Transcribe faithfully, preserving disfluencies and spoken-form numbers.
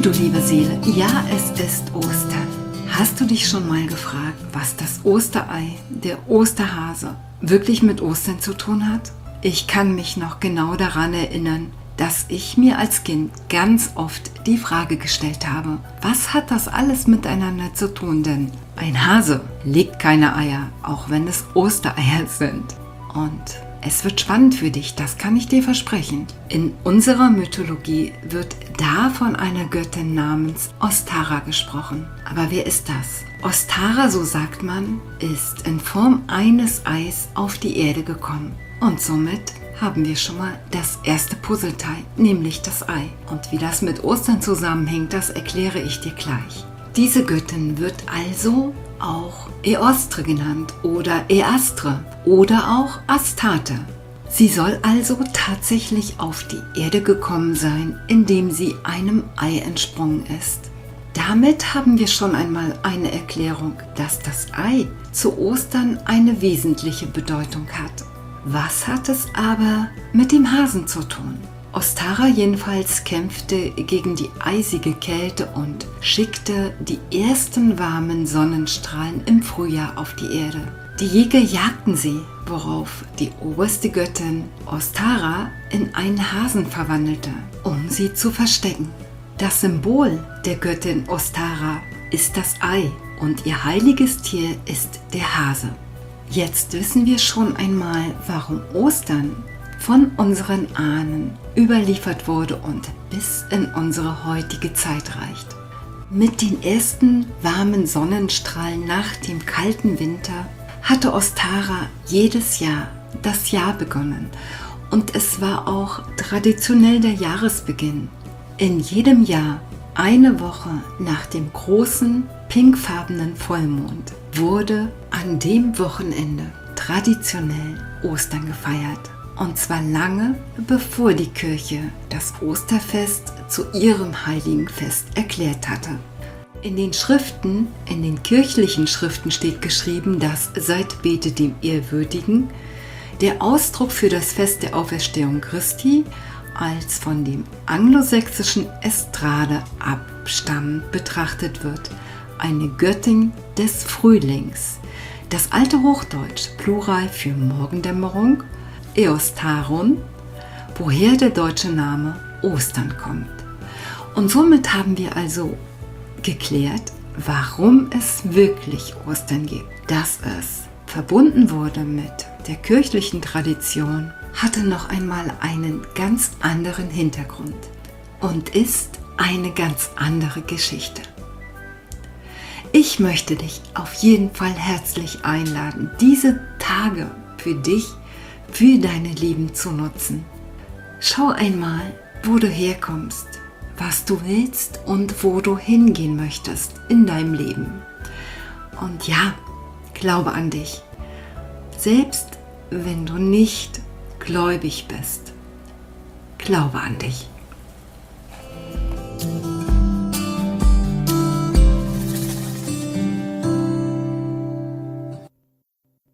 du liebe Seele, ja, es ist Ostern. Hast du dich schon mal gefragt, was das Osterei, der Osterhase, wirklich mit Ostern zu tun hat? Ich kann mich noch genau daran erinnern, dass ich mir als Kind ganz oft die Frage gestellt habe, was hat das alles miteinander zu tun? Denn ein Hase legt keine Eier, auch wenn es Ostereier sind. Und es wird spannend für dich, das kann ich dir versprechen. In unserer Mythologie wird da von einer Göttin namens Ostara gesprochen. Aber wer ist das? Ostara, so sagt man, ist in Form eines Eis auf die Erde gekommen. Und somit haben wir schon mal das erste Puzzleteil, nämlich das Ei. Und wie das mit Ostern zusammenhängt, das erkläre ich dir gleich. Diese Göttin wird also auch Eostre genannt oder Eastre oder auch Astarte. Sie soll also tatsächlich auf die Erde gekommen sein, indem sie einem Ei entsprungen ist. Damit haben wir schon einmal eine Erklärung, dass das Ei zu Ostern eine wesentliche Bedeutung hat. Was hat es aber mit dem Hasen zu tun? Ostara jedenfalls kämpfte gegen die eisige Kälte und schickte die ersten warmen Sonnenstrahlen im Frühjahr auf die Erde. Die Jäger jagten sie, worauf die oberste Göttin Ostara in einen Hasen verwandelte, um sie zu verstecken. Das Symbol der Göttin Ostara ist das Ei und ihr heiliges Tier ist der Hase. Jetzt wissen wir schon einmal, warum Ostern von unseren Ahnen überliefert wurde und bis in unsere heutige Zeit reicht. Mit den ersten warmen Sonnenstrahlen nach dem kalten Winter hatte Ostara jedes Jahr das Jahr begonnen und es war auch traditionell der Jahresbeginn. In jedem Jahr, eine Woche nach dem großen pinkfarbenen Vollmond, wurde an dem Wochenende traditionell Ostern gefeiert. Und zwar lange bevor die Kirche das Osterfest zu ihrem heiligen Fest erklärt hatte. In den Schriften, in den kirchlichen Schriften steht geschrieben, dass seit Bete dem Ehrwürdigen der Ausdruck für das Fest der Auferstehung Christi als von dem anglosächsischen Estrade abstammend betrachtet wird, eine Göttin des Frühlings. Das alte Hochdeutsch, Plural für Morgendämmerung, Eostaron, woher der deutsche Name Ostern kommt. Und somit haben wir also geklärt, warum es wirklich Ostern gibt. Dass es verbunden wurde mit der kirchlichen Tradition, hatte noch einmal einen ganz anderen Hintergrund und ist eine ganz andere Geschichte. Ich möchte dich auf jeden Fall herzlich einladen, diese Tage für dich, für deine Lieben zu nutzen. Schau einmal, wo du herkommst, was du willst und wo du hingehen möchtest in deinem Leben. Und ja, glaube an dich, selbst wenn du nicht gläubig bist, glaube an dich.